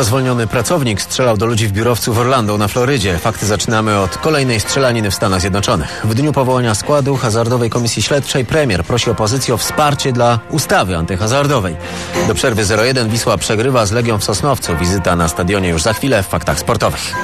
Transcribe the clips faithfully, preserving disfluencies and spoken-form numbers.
To zwolniony pracownik strzelał do ludzi w biurowcu w Orlando na Florydzie. Fakty zaczynamy od kolejnej strzelaniny w Stanach Zjednoczonych. W dniu powołania składu hazardowej komisji śledczej premier prosi opozycję o wsparcie dla ustawy antyhazardowej. Do przerwy zero jeden Wisła przegrywa z Legią w Sosnowcu. Wizyta na stadionie już za chwilę w Faktach Sportowych.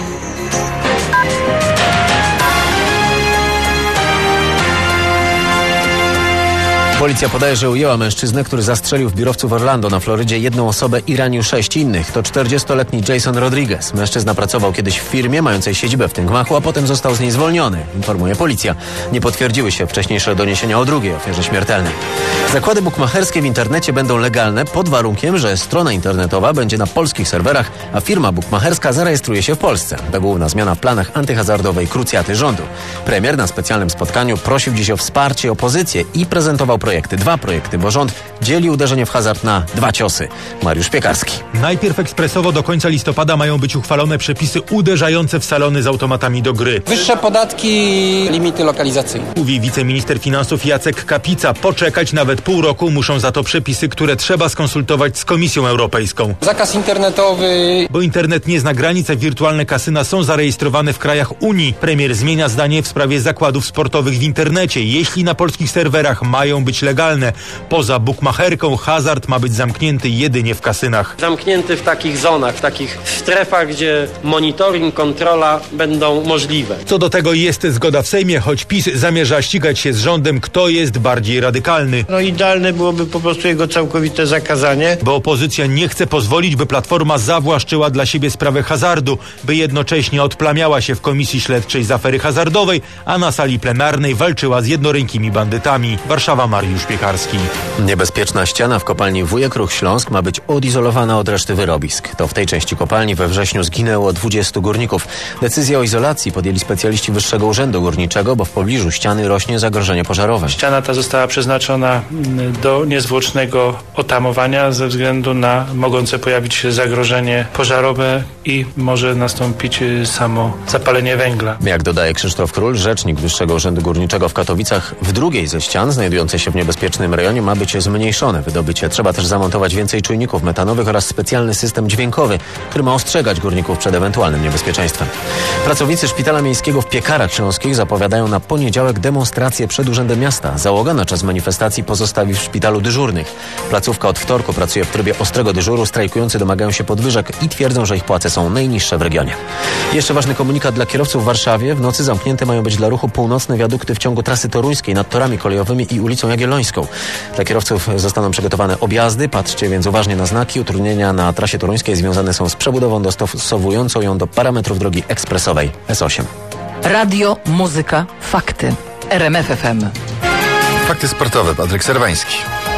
Policja podaje, że ujęła mężczyznę, który zastrzelił w biurowcu w Orlando na Florydzie jedną osobę i ranił sześć innych. To czterdziestoletni Jason Rodriguez. Mężczyzna pracował kiedyś w firmie mającej siedzibę w tym gmachu, a potem został z niej zwolniony, informuje policja. Nie potwierdziły się wcześniejsze doniesienia o drugiej ofierze śmiertelnej. Zakłady bukmacherskie w internecie będą legalne pod warunkiem, że strona internetowa będzie na polskich serwerach, a firma bukmacherska zarejestruje się w Polsce. To główna zmiana w planach antyhazardowej krucjaty rządu. Premier na specjalnym spotkaniu prosił dziś o wsparcie opozycję i prezentował projekty. Dwa projekty, bo rząd dzieli uderzenie w hazard na dwa ciosy. Mariusz Piekarski. Najpierw ekspresowo do końca listopada mają być uchwalone przepisy uderzające w salony z automatami do gry. Wyższe podatki, limity lokalizacyjne. Mówi wiceminister finansów Jacek Kapica. Poczekać nawet pół roku muszą za to przepisy, które trzeba skonsultować z Komisją Europejską. Zakaz internetowy. Bo internet nie zna granic, a wirtualne kasyna są zarejestrowane w krajach Unii. Premier zmienia zdanie w sprawie zakładów sportowych w internecie. Jeśli na polskich serwerach mają być legalne, poza bukmacherką hazard ma być zamknięty jedynie w kasynach. Zamknięty w takich zonach, w takich strefach, gdzie monitoring, kontrola będą możliwe. Co do tego jest zgoda w Sejmie, choć PiS zamierza ścigać się z rządem, kto jest bardziej radykalny. No idealne byłoby po prostu jego całkowite zakazanie. Bo opozycja nie chce pozwolić, by Platforma zawłaszczyła dla siebie sprawę hazardu, by jednocześnie odplamiała się w komisji śledczej z afery hazardowej, a na sali plenarnej walczyła z jednorękimi bandytami. Warszawa, Mariusz Piekarski. Niebezpieczna ściana w kopalni Wujek Ruch Śląsk ma być odizolowana od reszty wyrobisk. To w tej części kopalni we wrześniu zginęło dwudziestu górników. Decyzję o izolacji podjęli specjaliści Wyższego Urzędu Górniczego, bo w pobliżu ściany rośnie zagrożenie pożarowe. Ściana ta została przeznaczona do niezwłocznego otamowania ze względu na mogące pojawić się zagrożenie pożarowe i może nastąpić samo zapalenie węgla. Jak dodaje Krzysztof Król, rzecznik Wyższego Urzędu Górniczego w Katowicach, w drugiej ze ścian znajdującej się w niebezpiecznym rejonie ma być zmniejszone wydobycie. Trzeba też zamontować więcej czujników metanowych oraz specjalny system dźwiękowy, który ma ostrzegać górników przed ewentualnym niebezpieczeństwem. Pracownicy Szpitala Miejskiego w Piekarach Śląskich zapowiadają na poniedziałek demonstrację przed Urzędem Miasta. Załoga na czas manifestacji pozostawi w szpitalu dyżurnych. Placówka od wtorku pracuje w trybie ostrego dyżuru. Strajkujący domagają się podwyżek i twierdzą, że ich płace są najniższe w regionie. Jeszcze ważny komunikat dla kierowców w Warszawie. W nocy zamknięte mają być dla ruchu północne wiadukty w ciągu trasy toruńskiej nad torami kolejowymi i ulicą Jagiellońską. Dla kierowców zostaną przygotowane objazdy. Patrzcie więc uważnie na znaki. Utrudnienia na trasie toruńskiej związane są z przebudową dostosowującą ją do parametrów drogi ekspresowej S osiem. Radio, muzyka, fakty. R M F F M. Fakty sportowe. Patryk Serwański.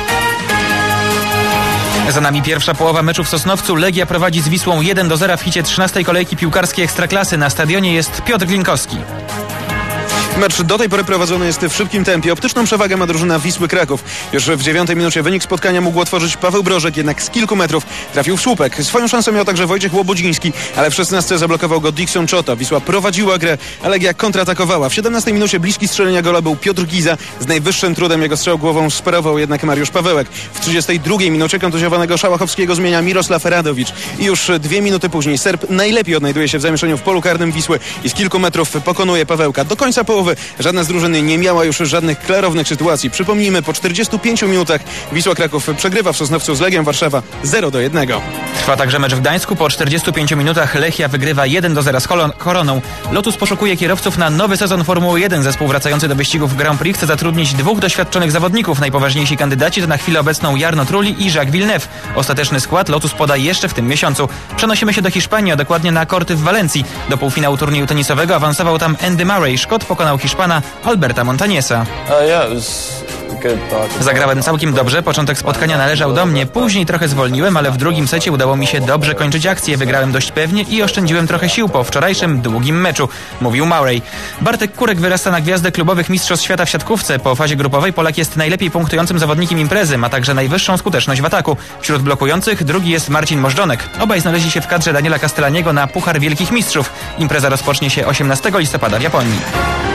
Za nami pierwsza połowa meczu w Sosnowcu. Legia prowadzi z Wisłą jeden do zera w hicie trzynastej kolejki piłkarskiej Ekstraklasy. Na stadionie jest Piotr Glinkowski. Mecz do tej pory prowadzony jest w szybkim tempie. Optyczną przewagę ma drużyna Wisły Kraków. Już w dziewiątej minucie wynik spotkania mógł otworzyć Paweł Brożek, jednak z kilku metrów trafił w słupek. Swoją szansę miał także Wojciech Łobodziński, ale w szesnastce zablokował go Dixon Chota. Wisła prowadziła grę, a Legia kontratakowała. W siedemnastej minucie bliski strzelenia gola był Piotr Giza. Z najwyższym trudem jego strzał głową sparował jednak Mariusz Pawełek. W trzydziestej drugiej minucie kontuzjowanego Szałachowskiego zmienia Mirosław Radowicz. I już dwie minuty później Serb najlepiej odnajduje się w zamieszaniu w polu karnym Wisły i z kilku metrów pokonuje Pawełka. Do końca połowy żadna z drużyny nie miała już żadnych klarownych sytuacji. Przypomnijmy, po czterdziestu pięciu minutach Wisła Kraków przegrywa w Sosnowcu z Legią Warszawa zero do jednego. Trwa także mecz w Gdańsku. Po czterdziestu pięciu minutach Lechia wygrywa jeden do zera z Koroną. Lotus poszukuje kierowców na nowy sezon Formuły jeden. Zespół wracający do wyścigów Grand Prix chce zatrudnić dwóch doświadczonych zawodników. Najpoważniejsi kandydaci to na chwilę obecną Jarno Trulli i Jacques Villeneuve. Ostateczny skład Lotus poda jeszcze w tym miesiącu. Przenosimy się do Hiszpanii, a dokładnie na korty w Walencji. Do półfinału turnieju tenisowego awansował tam Andy Murray. Szkot pokonał Hiszpana Alberta Montañesa. Zagrałem całkiem dobrze, początek spotkania należał do mnie, później trochę zwolniłem, ale w drugim secie udało mi się dobrze kończyć akcję, wygrałem dość pewnie i oszczędziłem trochę sił po wczorajszym długim meczu, mówił Murray. Bartek Kurek wyrasta na gwiazdę klubowych mistrzostw świata w siatkówce. Po fazie grupowej Polak jest najlepiej punktującym zawodnikiem imprezy, ma także najwyższą skuteczność w ataku. Wśród blokujących drugi jest Marcin Możdżonek. Obaj znaleźli się w kadrze Daniela Castellaniego na Puchar Wielkich Mistrzów. Impreza rozpocznie się osiemnastego listopada w Japonii.